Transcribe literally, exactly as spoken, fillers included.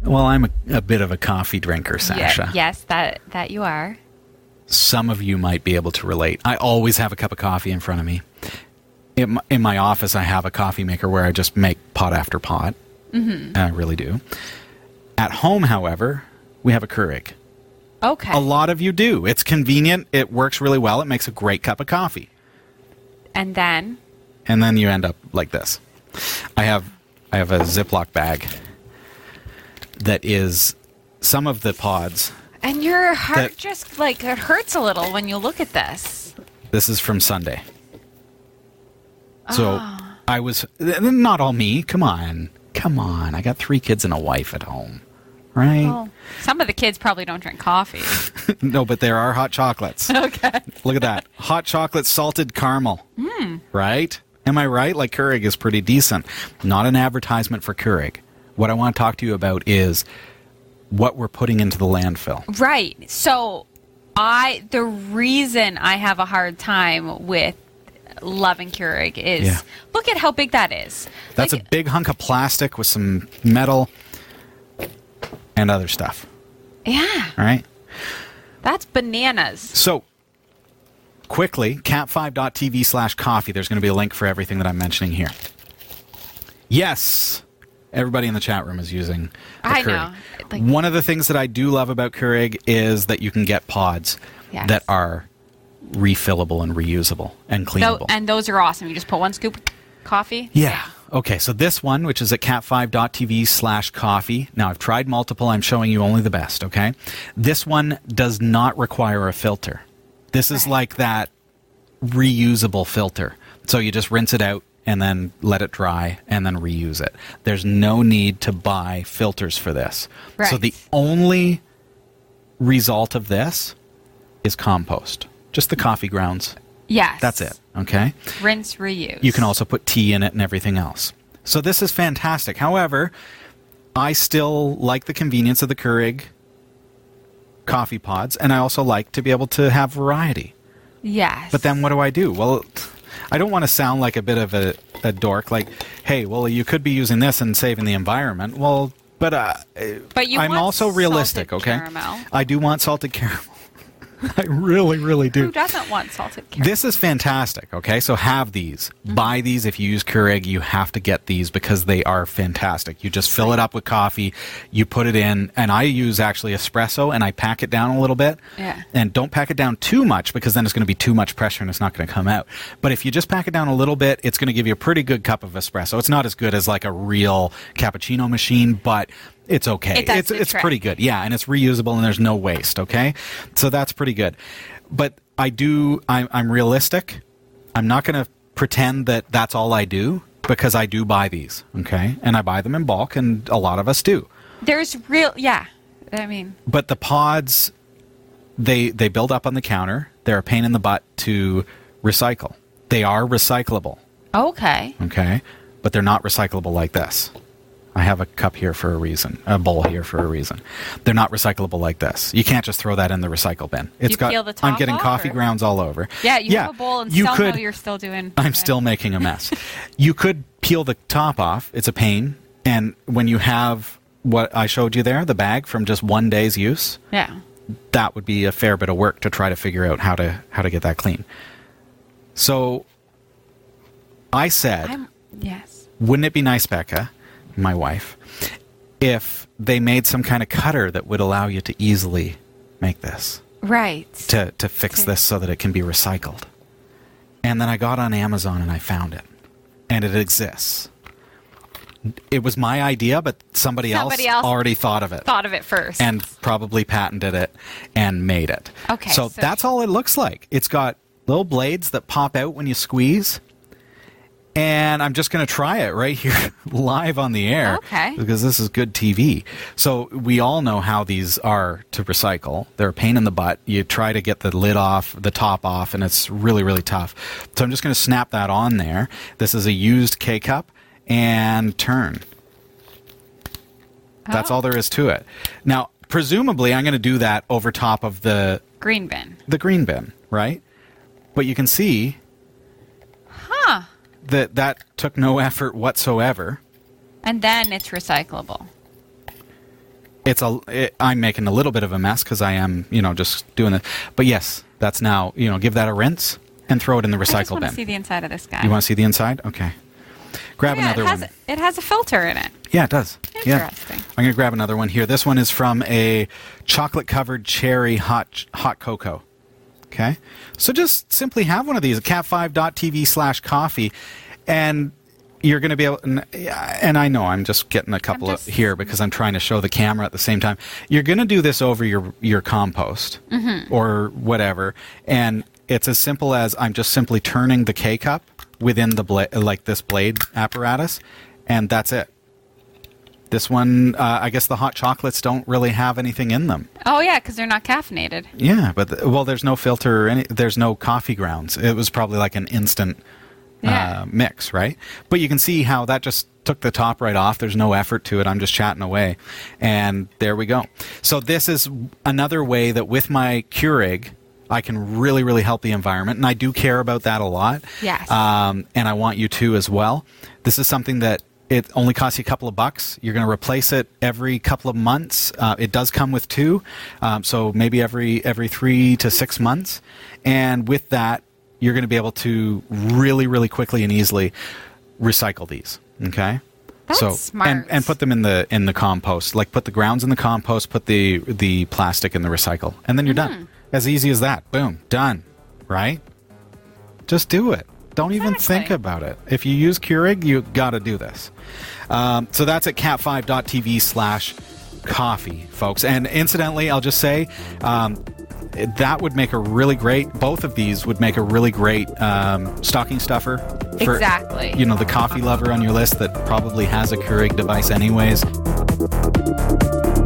Well, I'm a, a bit of a coffee drinker, Sasha. Yeah, yes, that that you are. Some of you might be able to relate. I always have a cup of coffee in front of me. In my, in my office, I have a coffee maker where I just make pot after pot. Mm-hmm. I really do. At home, however, we have a Keurig. Okay. A lot of you do. It's convenient. It works really well. It makes a great cup of coffee. And then? And then you end up like this. I have I have a Ziploc bag that is some of the pods. And your heart that, just, like, it hurts a little when you look at this. This is from Sunday. So oh. I was, not all me. Come on. Come on. I got three kids and a wife at home. Right? Well, some of the kids probably don't drink coffee. No, but there are hot chocolates. Okay. Look at that. Hot chocolate salted caramel. Mm. Right? Am I right? Like, Keurig is pretty decent. Not an advertisement for Keurig. What I want to talk to you about is what we're putting into the landfill. Right. So I the reason I have a hard time with loving Keurig is Yeah. look at how big that is. That's like, a big hunk of plastic with some metal and other stuff. Yeah. Right? That's bananas. So, quickly, cat five dot t v slash coffee. There's going to be a link for everything that I'm mentioning here. Yes. Everybody in the chat room is using the I Keurig. know. Like, One of the things that I do love about Keurig is that you can get pods Yes. that are refillable and reusable and tho- cleanable. and those are awesome. You just put one scoop of coffee. Yeah. Okay, so this one, which is at cat five dot t v slash coffee. Now, I've tried multiple. I'm showing you only the best, okay? This one does not require a filter. This is Right. like that reusable filter. So you just rinse it out and then let it dry and then reuse it. There's no need to buy filters for this. Right. So the only result of this is compost. Just the coffee grounds. Yes. That's it, okay? Rinse, reuse. You can also put tea in it and everything else. So this is fantastic. However, I still like the convenience of the Keurig coffee pods, and I also like to be able to have variety. Yes. But then what do I do? Well, I don't want to sound like a bit of a, a dork, like, hey, well, you could be using this and saving the environment. Well, but, uh, But you I'm want also realistic, salted okay? caramel. I do want salted caramel. I really, really do. Who doesn't want salted caramel? This is fantastic, okay? So have these. Mm-hmm. Buy these. If you use Keurig, you have to get these because they are fantastic. You just fill it up with coffee, you put it in, and I use actually espresso, and I pack it down a little bit. Yeah. And don't pack it down too much because then it's going to be too much pressure and it's not going to come out. But if you just pack it down a little bit, it's going to give you a pretty good cup of espresso. It's not as good as like a real cappuccino machine, but it's okay. It does it's the it's trick. pretty good. Yeah, and it's reusable and there's no waste, okay? So that's pretty good. But I do I'm I'm realistic. I'm not going to pretend that that's all I do because I do buy these, okay? And I buy them in bulk and a lot of us do. There's real, yeah. I mean, But the pods they they build up on the counter. They're a pain in the butt to recycle. They are recyclable, okay. okay? But they're not recyclable like this. I have a cup here for a reason, a bowl here for a reason. They're not recyclable like this. You can't just throw that in the recycle bin. It's You got. peel the top I'm getting off, coffee or- grounds all over. Yeah, you have a bowl and you somehow could, you're still doing... I'm okay. still making a mess. You could peel the top off. It's a pain. And when you have what I showed you there, the bag from just one day's use, Yeah. that would be a fair bit of work to try to figure out how to how to get that clean. So I said, I'm, yes. wouldn't it be nice, Becca, my wife, if they made some kind of cutter that would allow you to easily make this, Right. to, to fix Okay. this so that it can be recycled? And then I got on Amazon and I found it. And it exists. It was my idea, but somebody, Somebody else, else already thought of it. Thought of it first. And probably patented it and made it. Okay, So, so- that's all it looks like. It's got little blades that pop out when you squeeze. And I'm just going to try it right here live on the air. Okay. Because this is good T V. So we all know how these are to recycle. They're a pain in the butt. You try to get the lid off, the top off, and it's really, really tough. So I'm just going to snap that on there. This is a used K-Cup and turn. That's Oh. all there is to it. Now, presumably, I'm going to do that over top of the Green bin. the green bin, right? But you can see Huh. that that took no effort whatsoever. And then it's recyclable. it's a it, I'm making a little bit of a mess because I am, you know, just doing it. But yes, that's now, you know, give that a rinse and throw it in the I just recycle want bin. to see the inside of this guy. You want to see the inside? Okay. Grab Oh, yeah, another it has, one. It has a filter in it. Yeah, it does. Interesting. Yeah. I'm going to grab another one here. This one is from a chocolate-covered cherry hot hot cocoa. Okay? So just simply have one of these, cat five dot t v slash coffee, and you're going to be able, and, and I know I'm just getting a couple just, of here because I'm trying to show the camera at the same time. You're going to do this over your, your compost mm-hmm. or whatever, and it's as simple as I'm just simply turning the K-cup within the bla- like this blade apparatus, and that's it. This one, uh, I guess the hot chocolates don't really have anything in them. Oh yeah, because they're not caffeinated. Yeah, but th- well, there's no filter or any. There's no coffee grounds. It was probably like an instant Yeah. uh, mix, right? But you can see how that just took the top right off. There's no effort to it. I'm just chatting away, and there we go. So this is another way that with my Keurig, I can really, really help the environment, and I do care about that a lot. Yes. Um, and I want you to as well. This is something that it only costs you a couple of bucks. You're going to replace it every couple of months. Uh, it does come with two, um, so maybe every every three to six months. And with that, you're going to be able to really, really quickly and easily recycle these. Okay. That's so smart. and and put them in the in the compost. Like put the grounds in the compost, put the the plastic in the recycle, and then you're Mm-hmm. done. As easy as that. Boom, done. Right? Just do it. Don't even Exactly. think about it. If you use Keurig, you got to do this. Um, so that's at cat five dot t v slash coffee, folks. And incidentally, I'll just say um, that would make a really great. Both of these would make a really great um, stocking stuffer. For, Exactly. You know, the coffee lover on your list that probably has a Keurig device anyways.